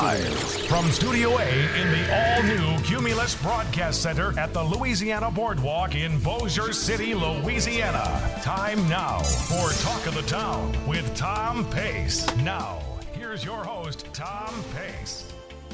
Live from Studio A in the all-new Cumulus Broadcast Center at the Louisiana Boardwalk in Bossier City, Louisiana. Time now for Talk of the Town with Tom Pace. Now, here's your host, Tom Pace.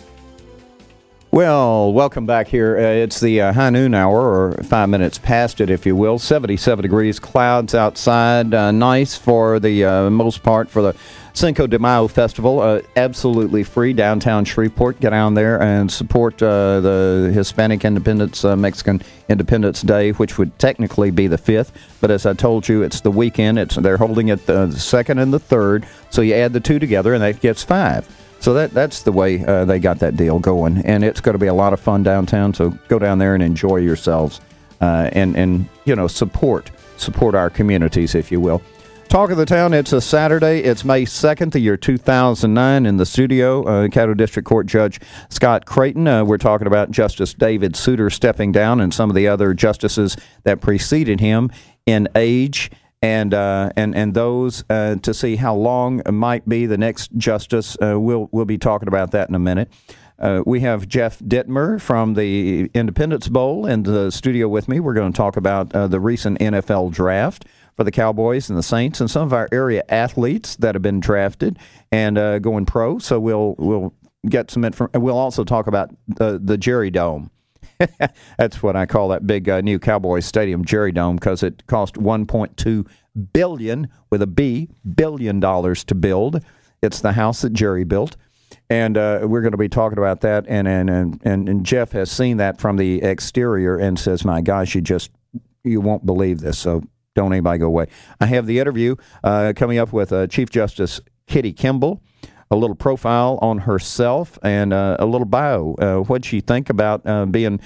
Well, welcome back here. It's the high noon hour, or 5 minutes past it, if you will. 77 degrees, clouds outside. Nice for the most part for the Cinco de Mayo Festival. Absolutely free downtown Shreveport. Get down there and support the Hispanic Independence, Mexican Independence Day, which would technically be the 5th. But as I told you, it's the weekend. They're holding it the 2nd and the 3rd. So you add the two together, and that gets 5. So that's the way they got that deal going, and it's going to be a lot of fun downtown. So go down there and enjoy yourselves, and you know, support our communities, if you will. Talk of the Town. It's a Saturday. It's May 2nd, the year 2009. In the studio, Caddo District Court Judge Scott Creighton. We're talking about Justice David Souter stepping down, and some of the other justices that preceded him in age. And those to see how long might be the next justice. We'll be talking about that in a minute. We have Jeff Dittmer from the Independence Bowl in the studio with me. We're going to talk about the recent NFL draft for the Cowboys and the Saints, and some of our area athletes that have been drafted and going pro. So we'll get some information. We'll also talk about the Jerry Dome. That's what I call that big new Cowboys Stadium, Jerry Dome, because it cost $1.2 billion with a B, billion dollars to build. It's the house that Jerry built, and we're going to be talking about that. And Jeff has seen that from the exterior and says, "My gosh, you won't believe this." So don't anybody go away. I have the interview coming up with Chief Justice Kitty Kimball. A little profile on herself and a little bio. What'd she think about being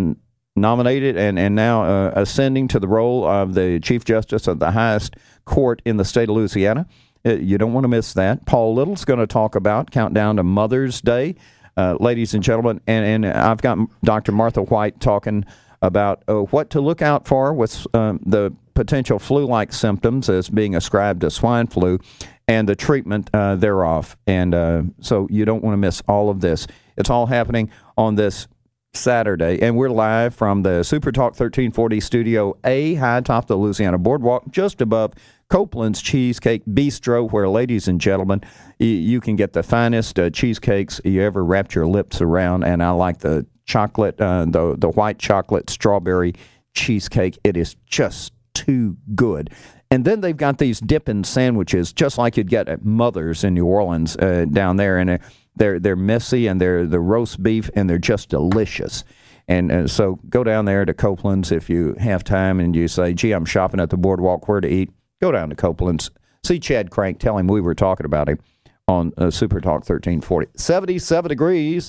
nominated and now ascending to the role of the Chief Justice of the highest court in the state of Louisiana? You don't want to miss that. Paul Little's going to talk about Countdown to Mother's Day, ladies and gentlemen. And I've got Dr. Martha White talking about what to look out for with the potential flu-like symptoms as being ascribed to swine flu and the treatment thereof. And so you don't want to miss all of this. It's all happening on this Saturday, and we're live from the Super Talk 1340 Studio A, high atop the Louisiana Boardwalk, just above Copeland's Cheesecake Bistro, where, ladies and gentlemen, you can get the finest cheesecakes you ever wrapped your lips around. And I like the chocolate, the white chocolate strawberry cheesecake. It is just too good. And then they've got these dipping sandwiches, just like you'd get at Mother's in New Orleans down there, and they're messy, and they're the roast beef, and they're just delicious. And so go down there to Copeland's if you have time, and you say, "Gee, I'm shopping at the Boardwalk, where to eat?" Go down to Copeland's. See Chad Crank. Tell him we were talking about him on Super Talk 1340. 77 degrees,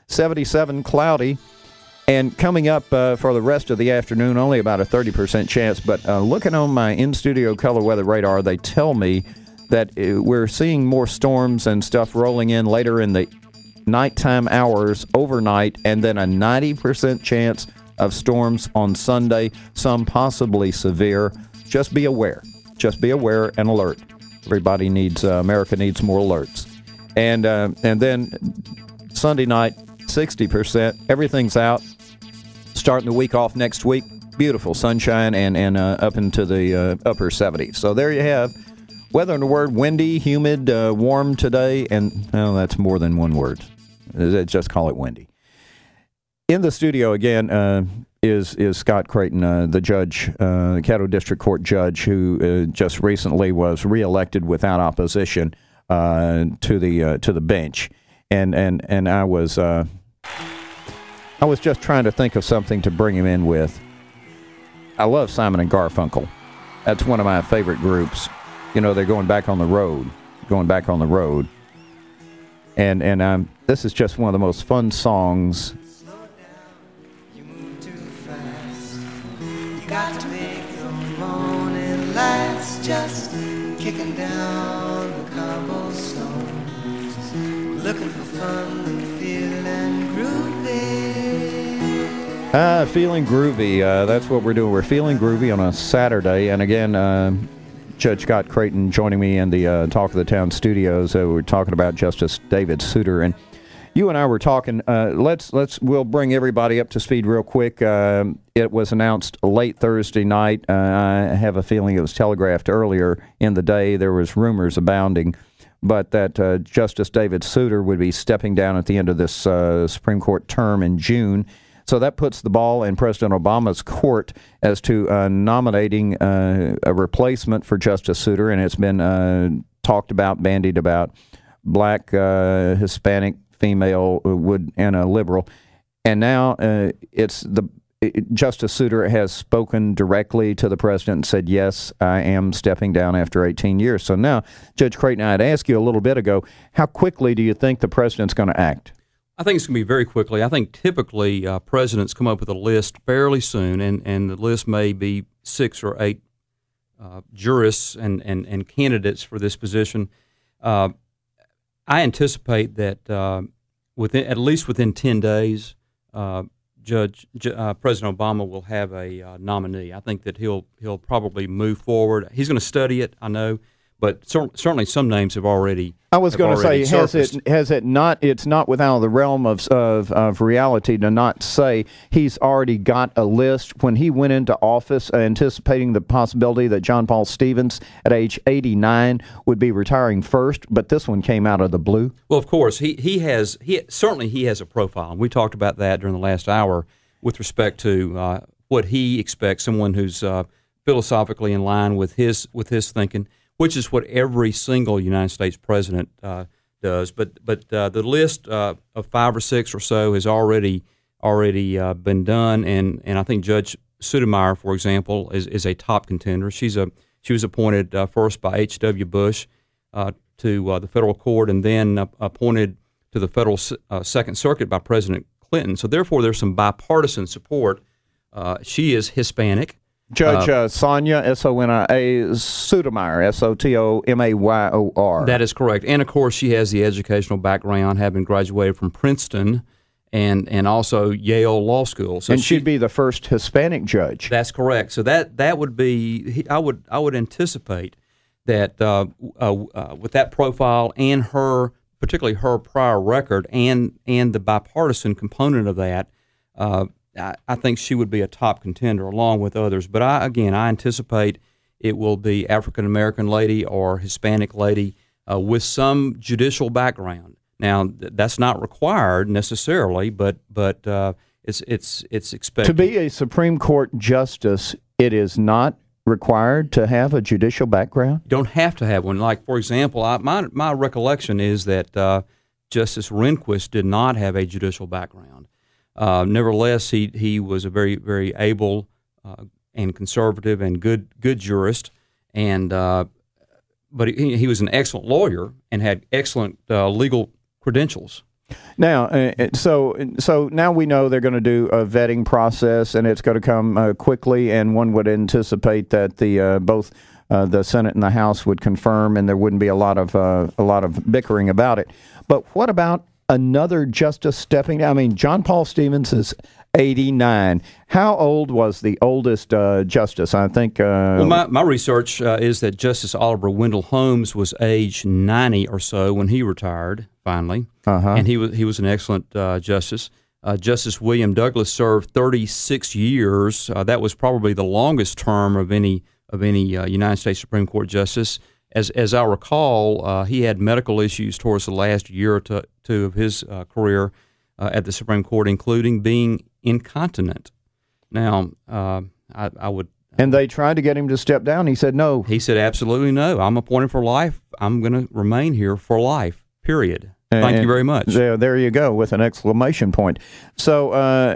77 cloudy. And coming up for the rest of the afternoon, only about a 30% chance. But looking on my in-studio color weather radar, they tell me that we're seeing more storms and stuff rolling in later in the nighttime hours overnight, and then a 90% chance of storms on Sunday, some possibly severe. Just be aware. Just be aware and alert. Everybody needs, America needs more alerts. And then Sunday night, 60%. Everything's out. Starting the week off next week, beautiful sunshine and up into the upper 70s. So there you have weather in a word: windy, humid, warm today, and that's more than one word. Just call it windy. In the studio again is Scott Creighton, the judge, Caddo District Court judge, who just recently was reelected without opposition to the bench, and I was just trying to think of something to bring him in with. I love Simon and Garfunkel. That's one of my favorite groups. You know, they're going back on the road. And this is just one of the most fun songs. Slow down, you move too fast. You got to make the morning last. Just kicking down the cobblestones, looking for fun and feeling groovy. Feeling groovy. That's what we're doing. We're feeling groovy on a Saturday. And again, Judge Scott Creighton joining me in the Talk of the Town studios. We're talking about Justice David Souter. And, You and I were talking. We'll bring everybody up to speed real quick. It was announced late Thursday night. I have a feeling it was telegraphed earlier in the day. There was rumors abounding, but that Justice David Souter would be stepping down at the end of this Supreme Court term in June. So that puts the ball in President Obama's court as to nominating a replacement for Justice Souter, and it's been talked about, bandied about, black, Hispanic, female, and a liberal. And now Justice Souter has spoken directly to the president and said, yes, I am stepping down after 18 years. So now, Judge Creighton, I had asked you a little bit ago, how quickly do you think the president's going to act? I think it's going to be very quickly. I think typically presidents come up with a list fairly soon, and the list may be 6 or 8 jurists and candidates for this position. I anticipate that at least within 10 days, President Obama will have a nominee. I think that he'll probably move forward. He's going to study it, I know, but certainly some names have already. I was going to say, has it not? It's not without the realm of reality to not say he's already got a list. When he went into office, anticipating the possibility that John Paul Stevens, at age 89, would be retiring first, but this one came out of the blue. Well, of course, he has a profile, and we talked about that during the last hour with respect to what he expects, someone who's philosophically in line with his thinking, which is what every single United States president does. But the list of 5 or 6 or so has already been done, and I think Judge Sotomayor, for example, is a top contender. She was appointed first by H.W. Bush to the federal court, and then appointed to the federal Second Circuit by President Clinton. So therefore, there's some bipartisan support. She is Hispanic. Judge Sonia, S-O-N-I-A, Sotomayor, S-O-T-O-M-A-Y-O-R. That is correct. And, of course, she has the educational background, having graduated from Princeton and also Yale Law School. So she'd be the first Hispanic judge. That's correct. So that would be – I would anticipate that with that profile and particularly her prior record and the bipartisan component of that, I think she would be a top contender along with others. But I anticipate it will be African-American lady or Hispanic lady with some judicial background. Now, that's not required necessarily, but it's expected. To be a Supreme Court justice, it is not required to have a judicial background? You don't have to have one. Like, for example, my recollection is that Justice Rehnquist did not have a judicial background. Nevertheless, he was a very, very able and conservative and good jurist, but he was an excellent lawyer and had excellent legal credentials. Now, so now we know they're going to do a vetting process, and it's going to come quickly. And one would anticipate that both the Senate and the House would confirm, and there wouldn't be a lot of bickering about it. But what about another justice stepping down? I mean, John Paul Stevens is 89. How old was the oldest justice? I think. Well, my research is that Justice Oliver Wendell Holmes was age 90 or so when he retired finally, and he was an excellent justice. Justice William Douglas served 36 years. That was probably the longest term of any United States Supreme Court justice. As I recall, he had medical issues towards the last year or two of his career at the Supreme Court, including being incontinent. Now, I would... And they tried to get him to step down. He said no. He said, absolutely no. I'm appointed for life. I'm going to remain here for life, period. Thank you very much. There you go, with an exclamation point. So,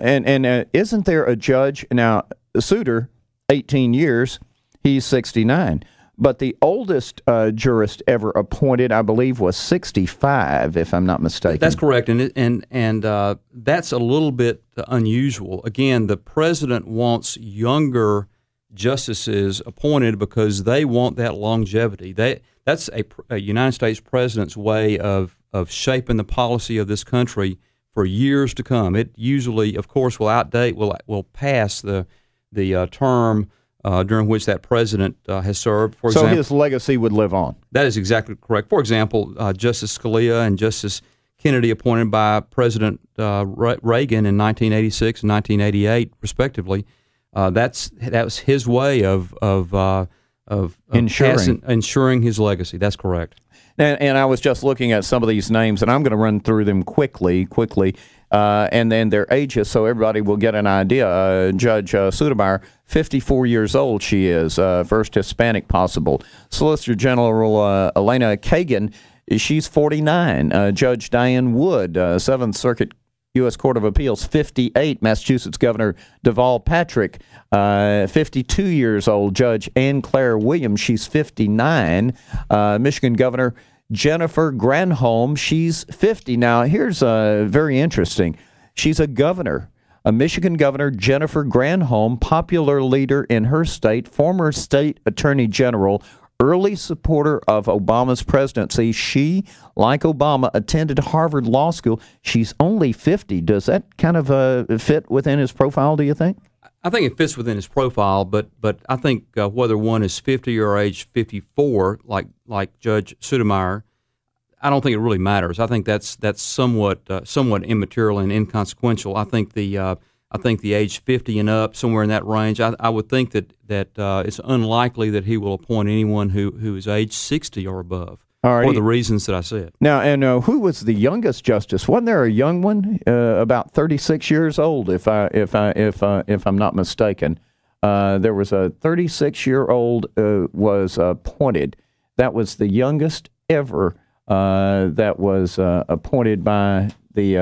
isn't there a judge? Now, Souter, 18 years, he's 69. But the oldest jurist ever appointed, I believe, was 65, if I'm not mistaken. That's correct, and that's a little bit unusual. Again, the president wants younger justices appointed because they want that longevity. That's a United States president's way of shaping the policy of this country for years to come. It usually, of course, will pass the term during which that president has served. For example, his legacy would live on. That is exactly correct. For example, Justice Scalia and Justice Kennedy appointed by President Reagan in 1986 and 1988, respectively. That was his way of ensuring his legacy. That's correct. And I was just looking at some of these names, and I'm going to run through them quickly, and then their ages, so everybody will get an idea. Judge Sotomayor, 54 years old she is, first Hispanic possible. Solicitor General Elena Kagan, she's 49. Judge Diane Wood, 7th Circuit U.S. Court of Appeals, 58. Massachusetts Governor Deval Patrick, 52 years old. Judge Ann Claire Williams, she's 59. Michigan Governor Jennifer Granholm, she's 50. Now, here's very interesting. She's a governor. A Michigan Governor, Jennifer Granholm, popular leader in her state, former state attorney general, early supporter of Obama's presidency. She, like Obama, attended Harvard Law School. She's only 50. Does that kind of fit within his profile, do you think? I think it fits within his profile, but I think whether one is 50 or age 54, like Judge Sotomayor, I don't think it really matters. I think that's somewhat immaterial and inconsequential. I think the age 50 and up, somewhere in that range. I would think that it's unlikely that he will appoint anyone who is age 60 or above. For the reasons that I said. Now, and who was the youngest justice? Wasn't there a young one, about 36 years old, if I'm not mistaken? There was a 36-year-old was appointed. That was the youngest ever that was appointed by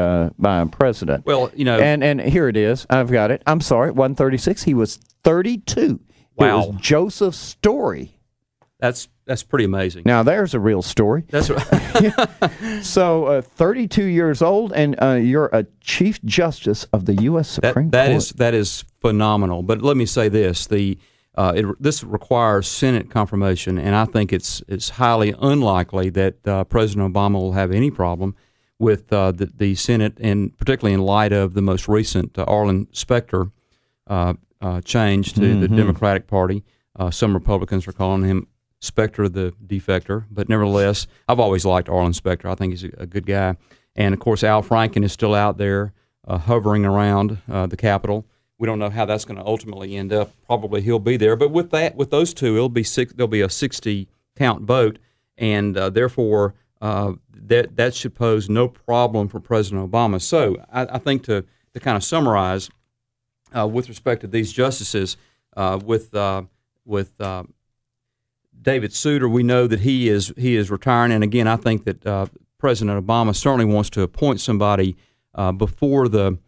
a president. Well, and here it is. I've got it. I'm sorry, it wasn't 36. He was 32. Wow. It was Joseph Story. That's pretty amazing. Now, there's a real story. That's right. So, 32 years old, and you're a Chief Justice of the U.S. Supreme Court. That is phenomenal. But let me say this: this requires Senate confirmation, and I think it's highly unlikely that President Obama will have any problem with the Senate, and particularly in light of the most recent Arlen Specter change to the Democratic Party. Some Republicans are calling him Specter the defector, but nevertheless, I've always liked Arlen Specter. I think he's a good guy. And, of course, Al Franken is still out there hovering around the Capitol. We don't know how that's going to ultimately end up. Probably he'll be there. But with those two, there'll be a 60-count vote, and therefore that should pose no problem for President Obama. So I think to kind of summarize, with respect to these justices, with David Souter, we know that he is retiring, and again, I think that President Obama certainly wants to appoint somebody before the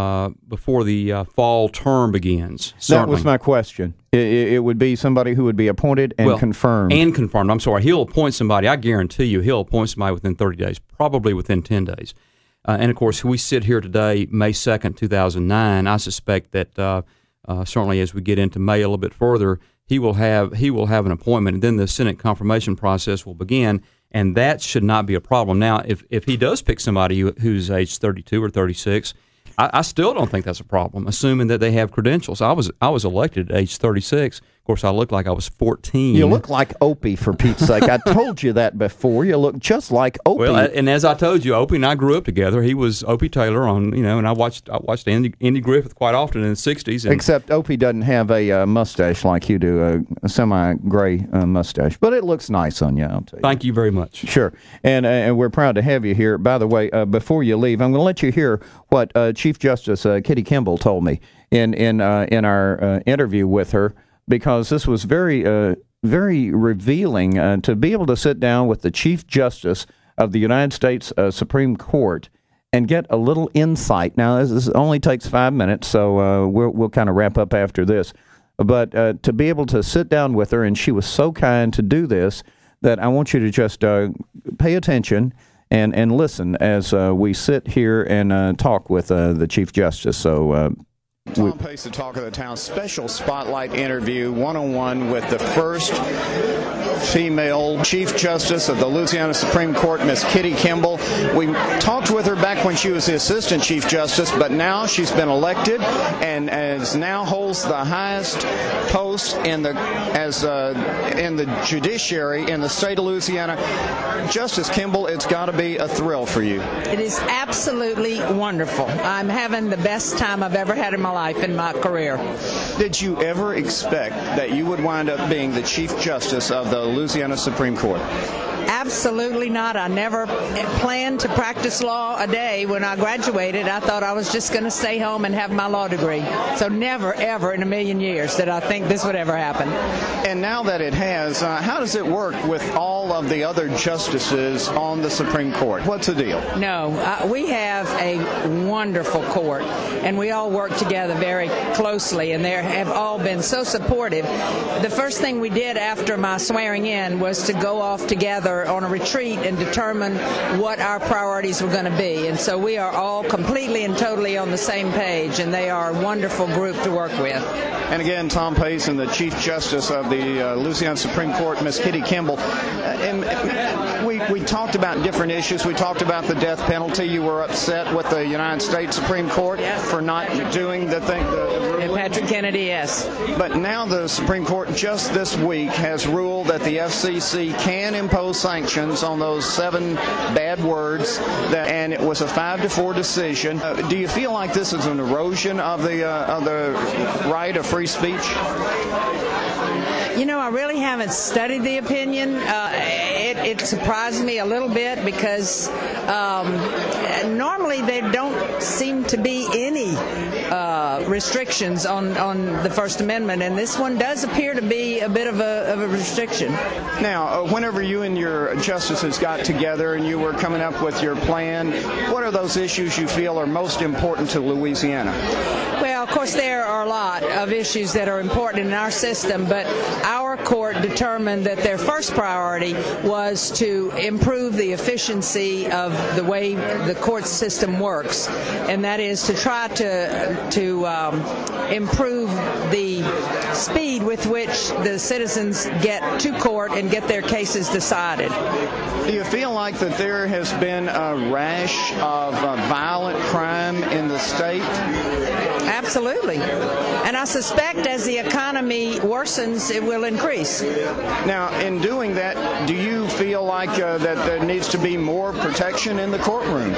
fall term begins. Certainly. That was my question. It would be somebody who would be appointed and confirmed. And confirmed. I'm sorry. He'll appoint somebody. I guarantee you, he'll appoint somebody within 30 days, probably within 10 days. And of course, we sit here today, May 2nd, 2009. I suspect that certainly as we get into May a little bit further, he will have an appointment, and then the Senate confirmation process will begin, and that should not be a problem. Now, if he does pick somebody who's age 32 or 36, I still don't think that's a problem, assuming that they have credentials. I was elected at age 36. Of course, I looked like I was 14. You look like Opie, for Pete's sake. I told you that before. You look just like Opie. Well, and as I told you, Opie and I grew up together. He was Opie Taylor and I watched Andy Griffith quite often in the 60s. Except Opie doesn't have a mustache like you do, a semi-gray mustache. But it looks nice on you, I'll tell you. Thank you very much. Sure. And we're proud to have you here. By the way, before you leave, I'm going to let you hear what Chief Justice Kitty Kimball told me in our interview with her, because this was very revealing to be able to sit down with the Chief Justice of the United States Supreme Court and get a little insight. Now, this only takes 5 minutes, so we'll kind of wrap up after this. But to be able to sit down with her, and she was so kind to do this, that I want you to just pay attention and listen as we sit here and talk with the Chief Justice. So Tom Pace, the Talk of the Town, special spotlight interview, one-on-one with the first female Chief Justice of the Louisiana Supreme Court, Miss Kitty Kimball. We talked with her back when she was the Assistant Chief Justice, but now she's been elected and now holds the highest post in the judiciary in the state of Louisiana. Justice Kimball, it's got to be a thrill for you. It is absolutely wonderful. I'm having the best time I've ever had in my life, in my career. Did you ever expect that you would wind up being the Chief Justice of the Louisiana Supreme Court? Absolutely not. I never planned to practice law a day. When I graduated, I thought I was just going to stay home and have my law degree. So never, ever in a million years did I think this would ever happen. And now that it has, how does it work with all of the other justices on the Supreme Court? What's the deal? No, we have a wonderful court, and we all work together very closely, and they have all been so supportive. The first thing we did after my swearing in was to go off together on a retreat and determine what our priorities were going to be. And so we are all completely and totally on the same page, and they are a wonderful group to work with. And again, Tom Pace and the Chief Justice of the Louisiana Supreme Court, Miss Kitty Kimball. And we talked about different issues. We talked about the death penalty. You were upset with the United States Supreme Court for not doing the thing. Patrick Kennedy, yes. But now the Supreme Court just this week has ruled that the FCC can impose sanctions on those 7 bad words, and it was a 5-4 decision. Do you feel like this is an erosion of the right of free speech? You know, I really haven't studied the opinion. It surprised me a little bit because normally there don't seem to be any restrictions on the First Amendment, and this one does appear to be a bit of a restriction. Now, whenever you and your justices got together and you were coming up with your plan, what are those issues you feel are most important to Louisiana? Well, of course, there are a lot of issues that are important in our system, but our court determined that their first priority was to improve the efficiency of the way the court system works, and that is to try to improve the speed with which the citizens get to court and get their cases decided. Do you feel like that there has been a rash of violent crime in the state? Absolutely. And I suspect as the economy worsens, it will increase. Now, in doing that, do you feel like that there needs to be more protection in the courtroom?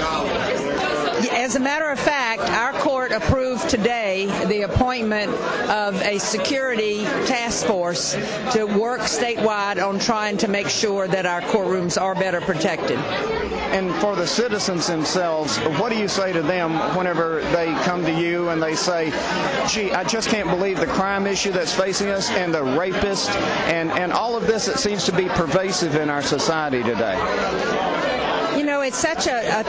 As a matter of fact, our court approved today the appointment of a security task force to work statewide on trying to make sure that our courtrooms are better protected. And for the citizens themselves, what do you say to them whenever they come to you and they say, gee, I just can't believe the crime issue that's facing us and the rapist and all of this that seems to be pervasive in our society today? You know, it's such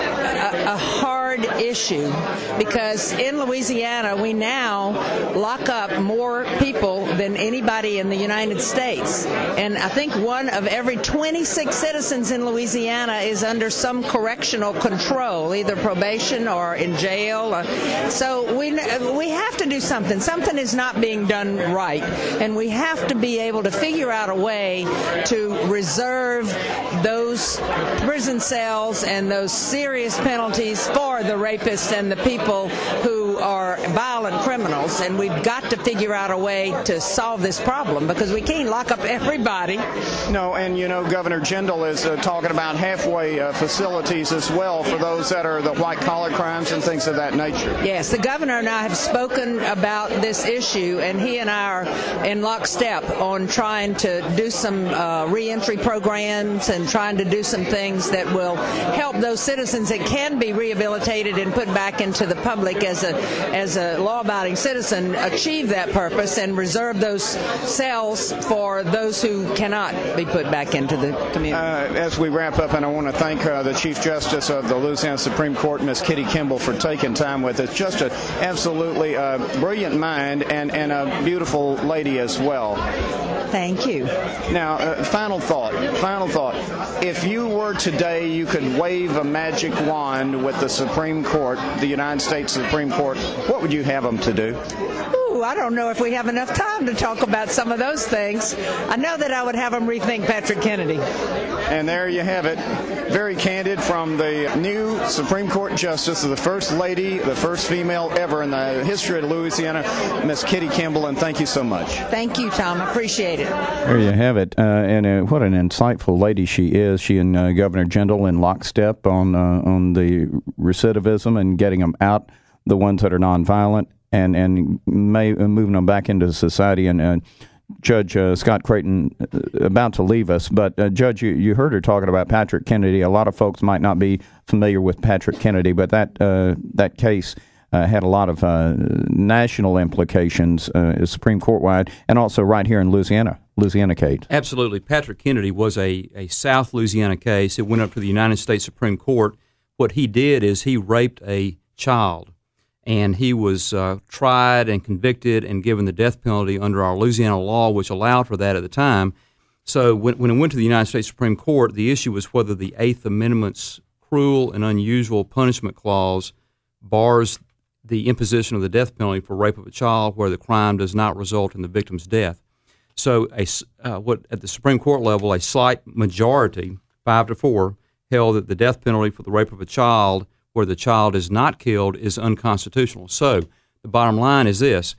a hard issue because in Louisiana we now lock up more people than anybody in the United States. And I think 1 of every 26 citizens in Louisiana is under some correctional control, either probation or in jail. So we have to do something. Something is not being done right. And we have to be able to figure out a way to reserve those prison cells and those serious penalties for the rapists and the people who are violent criminals. And we've got to figure out a way to solve this problem because we can't lock up everybody. No, and you know, Governor Jindal is talking about halfway facilities as well for those that are the white-collar crimes and things of that nature. Yes, the governor and I have spoken about this issue, and he and I are in lockstep on trying to do some reentry programs and trying to do some things that will help those citizens that can be rehabilitated and put back into the public as a law-abiding citizen achieve that purpose and reserve those cells for those who cannot be put back into the community. As we wrap up, and I want to thank the Chief Justice of the Louisiana Supreme Court, Miss Kitty Kimball, for taking time with us. Just an absolutely brilliant mind and a beautiful lady as well. Thank you. Now, final thought. If you were today, you could wave a magic wand with the Supreme Court, the United States Supreme Court, what would you have them to do? Ooh, I don't know if we have enough time to talk about some of those things. I know that I would have them rethink Patrick Kennedy. And there you have it. Very candid from the new Supreme Court Justice, the first lady, the first female ever in the history of Louisiana, Miss Kitty Kimball, and thank you so much. Thank you, Tom. I appreciate it. There you have it. And what an insightful lady she is. She and Governor Jindal in lockstep on the recidivism and getting them out, the ones that are nonviolent, and moving them back into society. And Judge Scott Creighton about to leave us, but Judge, you heard her talking about Patrick Kennedy. A lot of folks might not be familiar with Patrick Kennedy, but that case had a lot of national implications, Supreme Court wide, and also right here in Louisiana case. Absolutely. Patrick Kennedy was a South Louisiana case. It went up to the United States Supreme Court. What he did is he raped a child, and he was tried and convicted and given the death penalty under our Louisiana law, which allowed for that at the time. So when it went to the United States Supreme Court, the issue was whether the Eighth Amendment's cruel and unusual punishment clause bars the imposition of the death penalty for rape of a child where the crime does not result in the victim's death. So at the Supreme Court level, a slight majority, 5-4, held that the death penalty for the rape of a child where the child is not killed is unconstitutional. So the bottom line is this.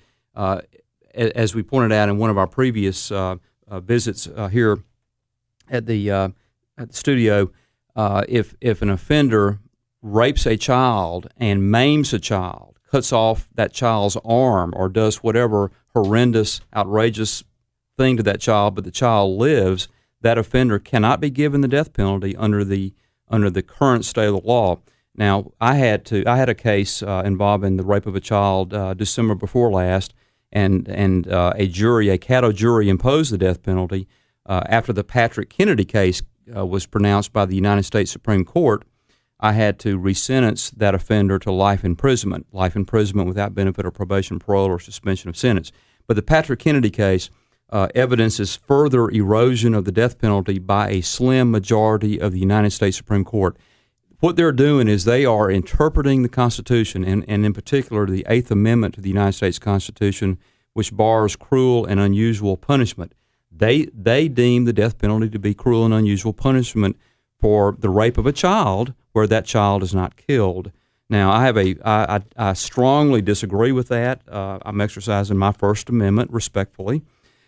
As we pointed out in one of our previous visits here at the studio, if an offender rapes a child and maims a child, cuts off that child's arm, or does whatever horrendous, outrageous thing to that child, but the child lives, that offender cannot be given the death penalty under the current state of the law. Now, I had a case involving the rape of a child December before last, and a Caddo jury imposed the death penalty after the Patrick Kennedy case was pronounced by the United States Supreme Court. I had to resentence that offender to life imprisonment without benefit of probation, parole, or suspension of sentence. But the Patrick Kennedy case evidences further erosion of the death penalty by a slim majority of the United States Supreme Court. What they're doing is they are interpreting the Constitution, and in particular the Eighth Amendment to the United States Constitution, which bars cruel and unusual punishment. They deem the death penalty to be cruel and unusual punishment for the rape of a child where that child is not killed. Now, I strongly disagree with that. I'm exercising my First Amendment respectfully.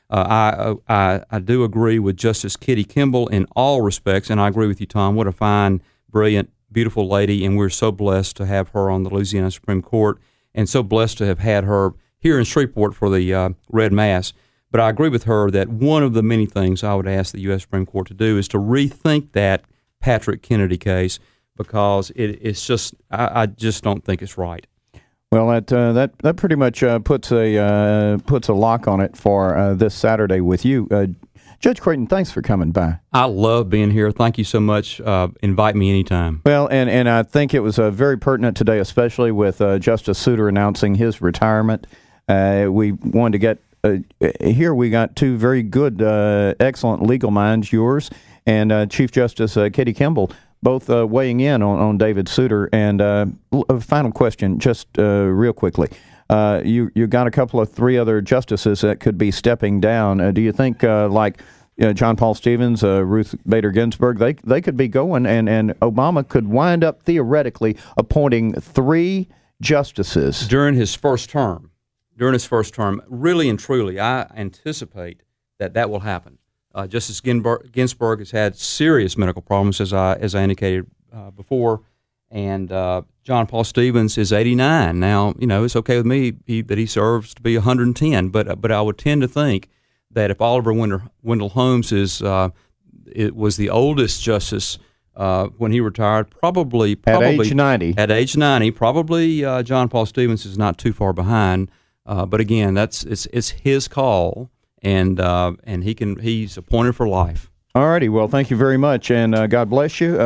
I do agree with Justice Kitty Kimball in all respects, and I agree with you, Tom. What a fine, brilliant, beautiful lady, and we're so blessed to have her on the Louisiana Supreme Court, and so blessed to have had her here in Shreveport for the Red Mass. But I agree with her that one of the many things I would ask the U.S. Supreme Court to do is to rethink that Patrick Kennedy case, because it's just I just don't think it's right. Well, that pretty much puts a lock on it for this Saturday with you. Judge Creighton, thanks for coming by. I love being here. Thank you so much. Invite me anytime. Well, and I think it was very pertinent today, especially with Justice Souter announcing his retirement. We wanted to get here. We got two very good, excellent legal minds, yours and Chief Justice Kitty Kimball, both weighing in on David Souter. And a final question, just real quickly. You got a couple of three other justices that could be stepping down. Do you think like John Paul Stevens, Ruth Bader Ginsburg, they could be going, and Obama could wind up theoretically appointing three justices during his first term? Really and truly, I anticipate that will happen. Justice Ginsburg has had serious medical problems, as I indicated before, and John Paul Stevens is 89 now. It's okay with me that he serves to be 110, but I would tend to think that if Oliver Wendell Holmes was the oldest justice when he retired, probably at age 90. At age 90, probably John Paul Stevens is not too far behind. But again, it's his call, and he's appointed for life. All righty. Well, thank you very much, and God bless you.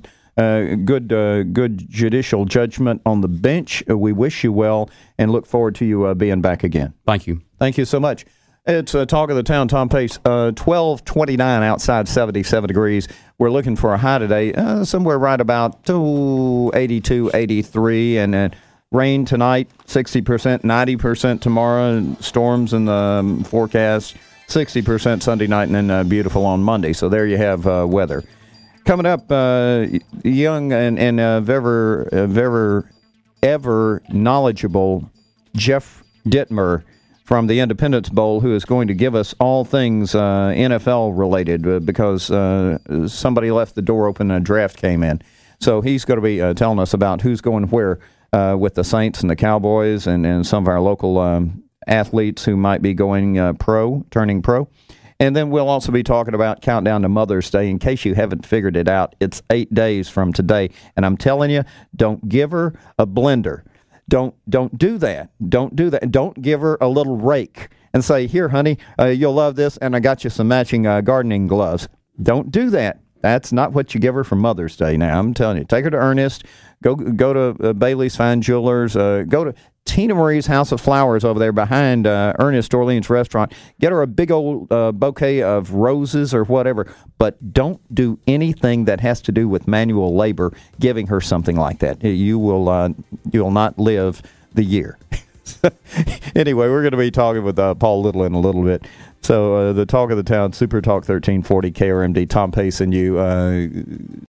Good judicial judgment on the bench. We wish you well and look forward to you being back again. Thank you. Thank you so much. It's Talk of the Town, Tom Pace. 12:29 outside, 77 degrees. We're looking for a high today, somewhere right about 82, 83, and rain tonight, 60%, 90% tomorrow, and storms in the forecast, 60% Sunday night, and then beautiful on Monday. So there you have weather. Coming up, young and ever knowledgeable Jeff Dittmer from the Independence Bowl, who is going to give us all things NFL related because somebody left the door open and a draft came in. So he's going to be telling us about who's going where with the Saints and the Cowboys and some of our local athletes who might be going turning pro. And then we'll also be talking about Countdown to Mother's Day. In case you haven't figured it out, it's 8 days from today. And I'm telling you, don't give her a blender. Don't do that. Don't do that. Don't give her a little rake and say, here, honey, you'll love this, and I got you some matching gardening gloves. Don't do that. That's not what you give her for Mother's Day now. I'm telling you. Take her to Ernest. Go to Bailey's Fine Jewelers. Go to Tina Marie's House of Flowers over there behind Ernest Orleans Restaurant. Get her a big old bouquet of roses or whatever, but don't do anything that has to do with manual labor giving her something like that. You will not live the year. Anyway, we're going to be talking with Paul Little in a little bit. So the Talk of the Town, Super Talk 1340, KRMD, Tom Pace and you.